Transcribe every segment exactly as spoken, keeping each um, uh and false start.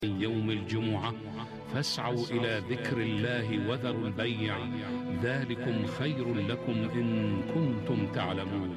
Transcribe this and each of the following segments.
يوم الجمعة فاسعوا إلى ذكر الله وذروا البيع ذلكم خير لكم إن كنتم تعلمون.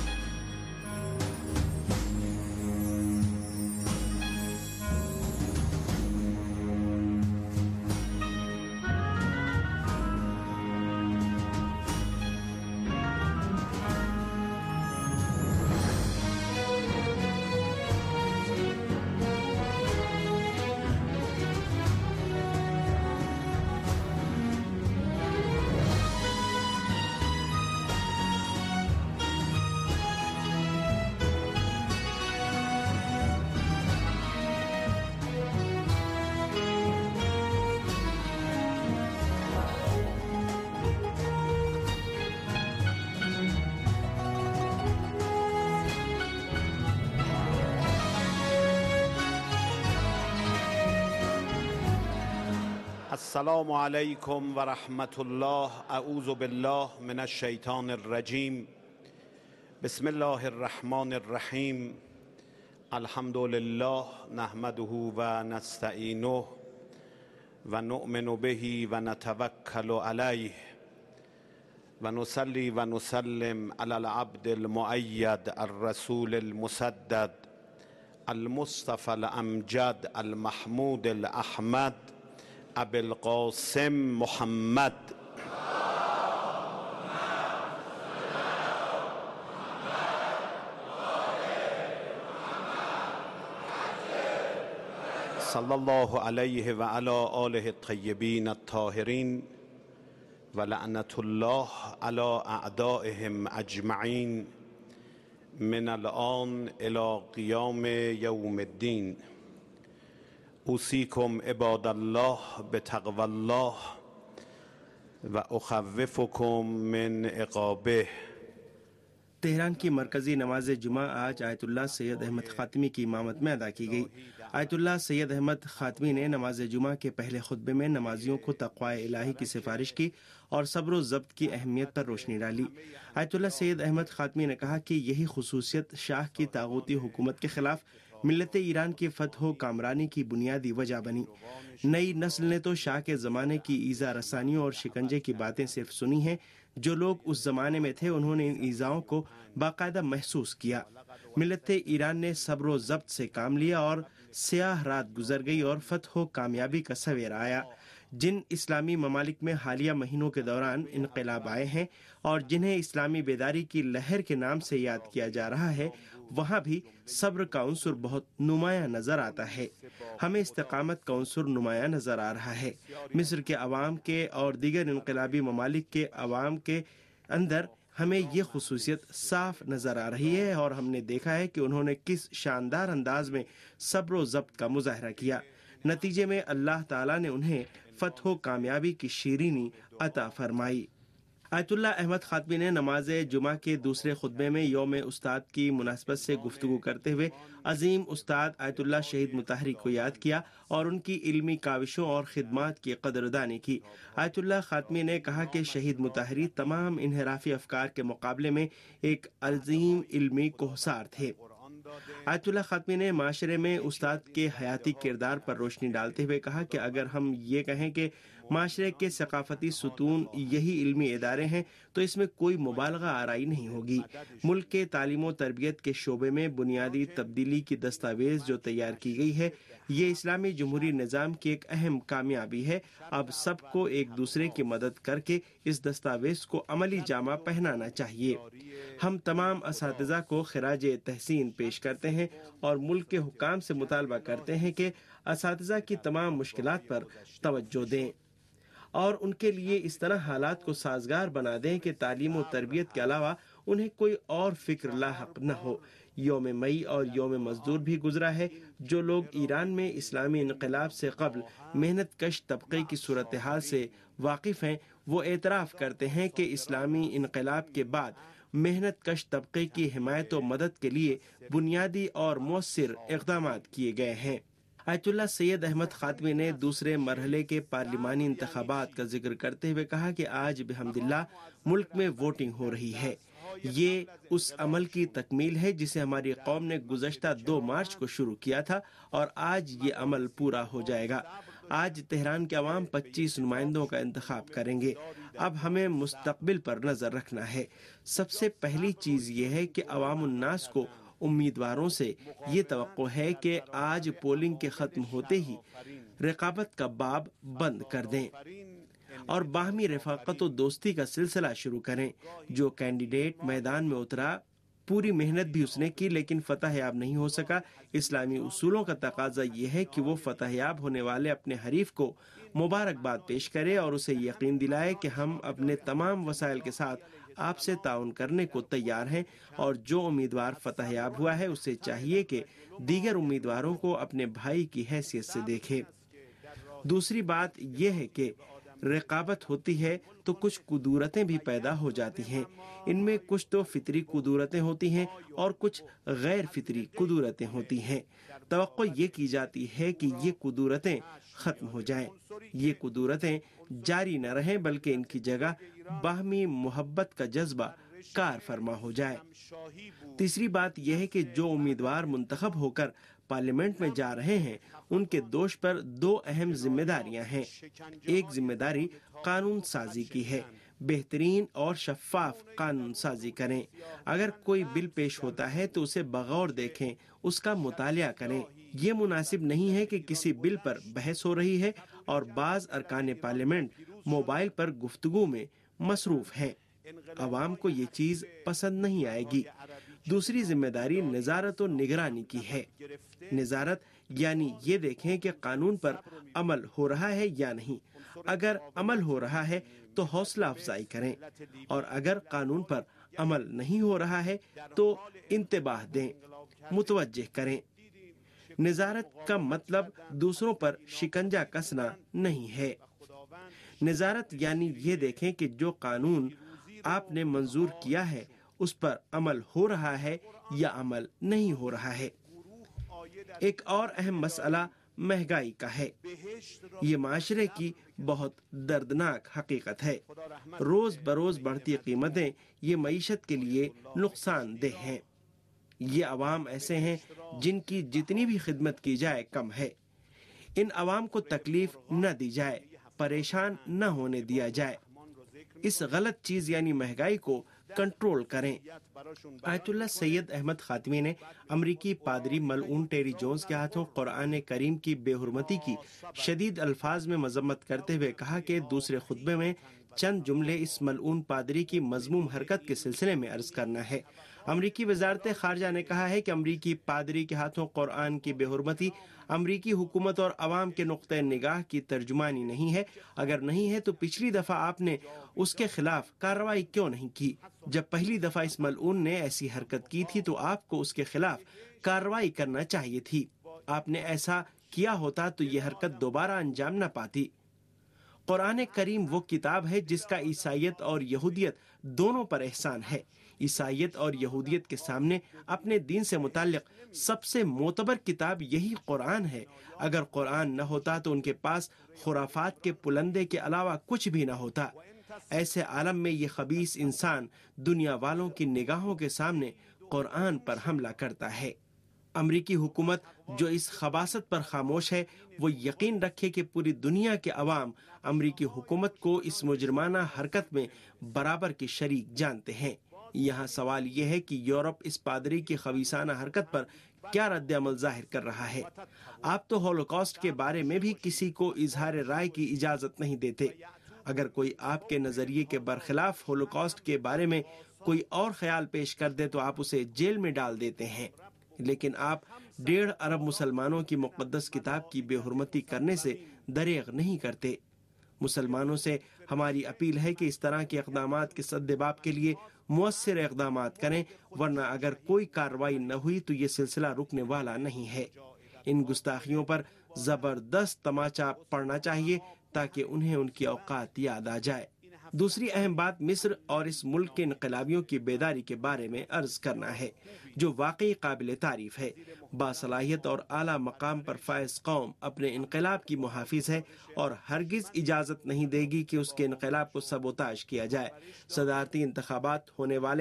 السلام علیکم ورحمة الله. اعوذ بالله من الشیطان الرجیم. بسم الله الرحمن الرحیم. الحمد لله نحمده و نستعینه و نؤمن به و نتوکل علیه و نصلی و نسلم علی العبد المؤید الرسول المسدد المصطفى الامجد المحمود الاحمد ابی القاسم محمد صلی الله علیه و علی آله الطیبین الطاهرین و لعنت الله علی اعدائهم اجمعین من الآن الى قیام یوم الدین. اوصیکم عباد الله بتقوی الله و اخوفکم من عقابه. تہران کی مرکزی نماز جمعہ آج آیت اللہ سید احمد خاتمی کی امامت میں ادا کی گئی. آیت اللہ سید احمد خاتمی نے نماز جمعہ کے پہلے خطبے میں نمازیوں کو تقوی الہی کی سفارش کی اور صبر و ضبط کی اہمیت پر روشنی ڈالی. آیت اللہ سید احمد خاتمی نے کہا کہ یہی خصوصیت شاہ کی طاغوتی حکومت کے خلاف ملت ایران کی فتح و کامرانی کی بنیادی وجہ بنی. نئی نسل نے تو شاہ کے زمانے کی ایذا رسانیوں اور شکنجے کی باتیں صرف سنی ہیں. جو لوگ اس زمانے میں تھے انہوں نے ان ایذاؤں کو باقاعدہ محسوس کیا. ملت ایران نے صبر و ضبط سے کام لیا اور سیاہ رات گزر گئی اور فتح و کامیابی کا سویرا آیا. جن اسلامی ممالک میں حالیہ مہینوں کے دوران انقلاب آئے ہیں اور جنہیں اسلامی بیداری کی لہر کے نام سے یاد کیا جا رہا ہے، وہاں بھی صبر کا عنصر بہت نمایاں نظر آتا ہے. ہمیں استقامت کا عنصر نمایاں نظر آ رہا ہے. مصر کے عوام کے اور دیگر انقلابی ممالک کے عوام کے اندر ہمیں یہ خصوصیت صاف نظر آ رہی ہے اور ہم نے دیکھا ہے کہ انہوں نے کس شاندار انداز میں صبر و ضبط کا مظاہرہ کیا. نتیجے میں اللہ تعالیٰ نے انہیں فتح و کامیابی کی شیرینی عطا فرمائی. آیت اللہ احمد خاتمی نے نماز جمعہ کے دوسرے خطبے میں یوم استاد کی مناسبت سے گفتگو کرتے ہوئے عظیم استاد آیت اللہ شہید مطہری کو یاد کیا اور ان کی علمی کاوشوں اور خدمات کی قدردانی کی. آیت اللہ خاتمی نے کہا کہ شہید مطہری تمام انحرافی افکار کے مقابلے میں ایک عظیم علمی کوہسار تھے. آیت اللہ خاتمی نے معاشرے میں استاد کے حیاتی کردار پر روشنی ڈالتے ہوئے کہا کہ اگر ہم یہ کہیں کہ معاشرے کے ثقافتی ستون یہی علمی ادارے ہیں تو اس میں کوئی مبالغہ آرائی نہیں ہوگی. ملک کے تعلیم و تربیت کے شعبے میں بنیادی تبدیلی کی دستاویز جو تیار کی گئی ہے، یہ اسلامی جمہوری نظام کی ایک اہم کامیابی ہے. اب سب کو ایک دوسرے کی مدد کر کے اس دستاویز کو عملی جامہ پہنانا چاہیے. ہم تمام اساتذہ کو خراج تحسین پیش کرتے ہیں اور ملک کے حکام سے مطالبہ کرتے ہیں کہ اساتذہ کی تمام مشکلات پر توجہ دیں اور ان کے لیے اس طرح حالات کو سازگار بنا دیں کہ تعلیم و تربیت کے علاوہ انہیں کوئی اور فکر لاحق نہ ہو. یوم مئی اور یوم مزدور بھی گزرا ہے. جو لوگ ایران میں اسلامی انقلاب سے قبل محنت کش طبقے کی صورتحال سے واقف ہیں، وہ اعتراف کرتے ہیں کہ اسلامی انقلاب کے بعد محنت کش طبقے کی حمایت و مدد کے لیے بنیادی اور مؤثر اقدامات کیے گئے ہیں. آیت اللہ سید احمد خاتمی نے دوسرے مرحلے کے پارلیمانی انتخابات کا ذکر کرتے ہوئے کہا کہ آج بحمد اللہ ملک میں ووٹنگ ہو رہی ہے. یہ اس عمل کی تکمیل ہے جسے ہماری قوم نے گزشتہ دو مارچ کو شروع کیا تھا اور آج یہ عمل پورا ہو جائے گا۔ آج تہران کے عوام پچیس نمائندوں کا انتخاب کریں گے۔ اب ہمیں مستقبل پر نظر رکھنا ہے۔ سب سے پہلی چیز یہ ہے کہ عوام الناس کو امیدواروں سے یہ توقع ہے کہ آج پولنگ کے ختم ہوتے ہی رقابت کا باب بند کر دیں اور باہمی رفاقت و دوستی کا سلسلہ شروع کریں۔ جو کینڈیڈیٹ میدان میں اترا، پوری محنت بھی اس نے کی لیکن فتح یاب نہیں ہو سکا۔ اسلامی اصولوں کا تقاضا یہ ہے کہ وہ فتح یاب ہونے والے اپنے حریف کو مبارکباد پیش کرے اور اسے یقین دلائے کہ ہم اپنے تمام وسائل کے ساتھ آپ سے تعاون کرنے کو تیار ہیں، اور جو امیدوار فتح یاب ہوا ہے اسے چاہیے کہ دیگر امیدواروں کو اپنے بھائی کی حیثیت سے دیکھے۔ دوسری بات یہ ہے کہ رقابت ہوتی ہے تو کچھ قدورتیں بھی پیدا ہو جاتی ہیں۔ ان میں کچھ تو فطری قدورتیں ہوتی ہیں اور کچھ غیر فطری قدورتیں ہوتی ہیں۔ توقع یہ کی جاتی ہے کہ یہ قدورتیں ختم ہو جائیں، یہ قدورتیں جاری نہ رہیں بلکہ ان کی جگہ باہمی محبت کا جذبہ کار فرما ہو جائے۔ تیسری بات یہ ہے کہ جو امیدوار منتخب ہو کر پارلیمنٹ میں جا رہے ہیں ان کے دوش پر دو اہم ذمہ داریاں ہیں۔ ایک ذمہ داری قانون سازی کی ہے، بہترین اور شفاف قانون سازی کریں۔ اگر کوئی بل پیش ہوتا ہے تو اسے بغور دیکھیں، اس کا مطالعہ کریں۔ یہ مناسب نہیں ہے کہ کسی بل پر بحث ہو رہی ہے اور بعض ارکان پارلیمنٹ موبائل پر گفتگو میں مصروف ہیں۔ عوام کو یہ چیز پسند نہیں آئے گی۔ دوسری ذمہ داری نظارت و نگرانی کی ہے۔ نظارت یعنی یہ دیکھیں کہ قانون پر عمل ہو رہا ہے یا نہیں۔ اگر عمل ہو رہا ہے تو حوصلہ افزائی کریں، اور اگر قانون پر عمل نہیں ہو رہا ہے تو انتباہ دیں، متوجہ کریں۔ نظارت کا مطلب دوسروں پر شکنجہ کسنا نہیں ہے۔ نظارت یعنی یہ دیکھیں کہ جو قانون آپ نے منظور کیا ہے اس پر عمل ہو رہا ہے یا عمل نہیں ہو رہا ہے۔ ایک اور اہم مسئلہ مہنگائی کا ہے۔ یہ معاشرے کی بہت دردناک حقیقت ہے۔ روز بروز بڑھتی قیمتیں یہ معیشت کے لیے نقصان دہ ہیں۔ یہ عوام ایسے ہیں جن کی جتنی بھی خدمت کی جائے کم ہے۔ ان عوام کو تکلیف نہ دی جائے، پریشان نہ ہونے دیا جائے۔ اس غلط چیز یعنی مہنگائی کو کنٹرول کریں۔ آیت اللہ سید احمد خاتمی نے امریکی پادری ملعون ٹیری جونز کے ہاتھوں قرآن کریم کی بے حرمتی کی شدید الفاظ میں مذمت کرتے ہوئے کہا کہ دوسرے خطبے میں چند جملے اس ملعون پادری کی مذموم حرکت کے سلسلے میں عرض کرنا ہے۔ امریکی وزارت خارجہ نے کہا ہے کہ امریکی پادری کے ہاتھوں قرآن کی بے حرمتی امریکی حکومت اور عوام کے نقطہ نگاہ کی ترجمانی نہیں ہے۔ اگر نہیں ہے تو پچھلی دفعہ آپ نے اس کے خلاف کارروائی کیوں نہیں کی؟ جب پہلی دفعہ اس ملعون نے ایسی حرکت کی تھی تو آپ کو اس کے خلاف کارروائی کرنا چاہیے تھی۔ آپ نے ایسا کیا ہوتا تو یہ حرکت دوبارہ انجام نہ پاتی۔ قرآن کریم وہ کتاب ہے جس کا عیسائیت اور یہودیت دونوں پر احسان ہے۔ عیسائیت اور یہودیت کے سامنے اپنے دین سے متعلق سب سے معتبر کتاب یہی قرآن ہے۔ اگر قرآن نہ ہوتا تو ان کے پاس خرافات کے پلندے کے علاوہ کچھ بھی نہ ہوتا۔ ایسے عالم میں یہ خبیث انسان دنیا والوں کی نگاہوں کے سامنے قرآن پر حملہ کرتا ہے۔ امریکی حکومت جو اس خباثت پر خاموش ہے وہ یقین رکھے کہ پوری دنیا کے عوام امریکی حکومت کو اس مجرمانہ حرکت میں برابر کی شریک جانتے ہیں۔ یہاں سوال یہ ہے کہ یورپ اس پادری کی خبیثانہ حرکت پر کیا رد عمل ظاہر کر رہا ہے؟ آپ تو ہولوکاسٹ کے بارے میں بھی کسی کو اظہار رائے کی اجازت نہیں دیتے۔ اگر کوئی آپ کے نظریے کے برخلاف ہولوکاسٹ کے بارے میں کوئی اور خیال پیش کر دے تو آپ اسے جیل میں ڈال دیتے ہیں، لیکن آپ ڈیڑھ ارب مسلمانوں کی مقدس کتاب کی بے حرمتی کرنے سے دریغ نہیں کرتے۔ مسلمانوں سے ہماری اپیل ہے کہ اس طرح کے اقدامات کے سدباب کے لیے مؤثر اقدامات کریں، ورنہ اگر کوئی کارروائی نہ ہوئی تو یہ سلسلہ رکنے والا نہیں ہے۔ ان گستاخیوں پر زبردست تماچا پڑنا چاہیے تاکہ انہیں ان کی اوقات یاد آ جائے۔ دوسری اہم بات مصر اور اس ملک کے انقلابیوں کی بیداری کے بارے میں عرض کرنا ہے، جو واقعی قابل تعریف ہے۔ باصلاحیت اور اعلیٰ مقام پر فائز قوم اپنے انقلاب کی محافظ ہے اور ہرگز اجازت نہیں دے گی کہ اس کے انقلاب کو سبوتاژ کیا جائے۔ صدارتی انتخابات ہونے والے ہیں،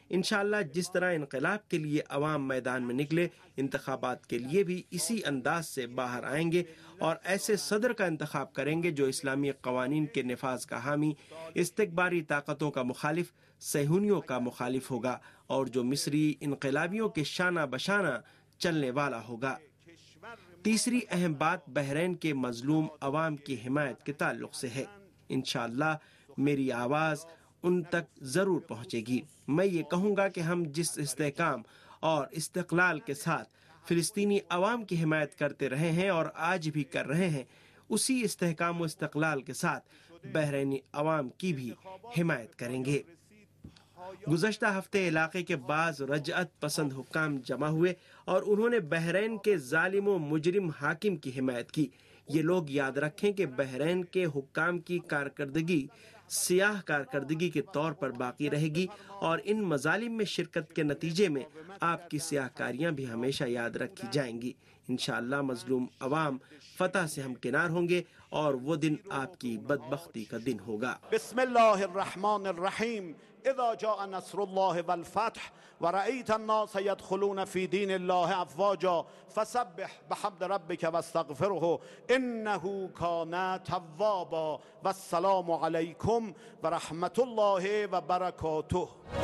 انشاءاللہ جس طرح انقلاب کے لیے عوام میدان میں نکلے، انتخابات کے لیے بھی اسی انداز سے باہر آئیں گے اور ایسے صدر کا انتخاب کریں گے جو اسلامی قوانین کے نفاذ کا حامی، استکباری طاقتوں کا مخالف، صہیونیوں کا مخالف ہوگا اور جو مصری انقلابیوں کے شانہ بشانہ چلنے والا ہوگا۔ تیسری اہم بات بحرین کے مظلوم عوام کی حمایت کے تعلق سے ہے۔ انشاءاللہ میری آواز ان تک ضرور پہنچے گی۔ میں یہ کہوں گا کہ ہم جس استحکام اور استقلال کے ساتھ فلسطینی عوام کی حمایت کرتے رہے ہیں اور آج بھی کر رہے ہیں، اسی استحکام و استقلال کے ساتھ بحرینی عوام کی بھی حمایت کریں گے۔ گزشتہ ہفتے علاقے کے بعض رجعت پسند حکام جمع ہوئے اور انہوں نے بحرین کے ظالم و مجرم حاکم کی حمایت کی۔ یہ لوگ یاد رکھیں کہ بحرین کے حکام کی کارکردگی سیاہ کارکردگی کے طور پر باقی رہے گی اور ان مظالم میں شرکت کے نتیجے میں آپ کی سیاہ کاریاں بھی ہمیشہ یاد رکھی جائیں گی۔ انشاءاللہ مظلوم عوام فتح سے ہمکنار ہوں گے اور وہ دن آپ کی بدبختی کا دن ہوگا۔ بسم اللہ الرحمن الرحیم۔ اذا جاء نصر اللہ والفتح ورأيت الناس يدخلون في دين الله افواجا فسبح بحمد ربك واستغفره انه كان توابا والسلام علیکم ورحمت اللہ وبرکاتہ۔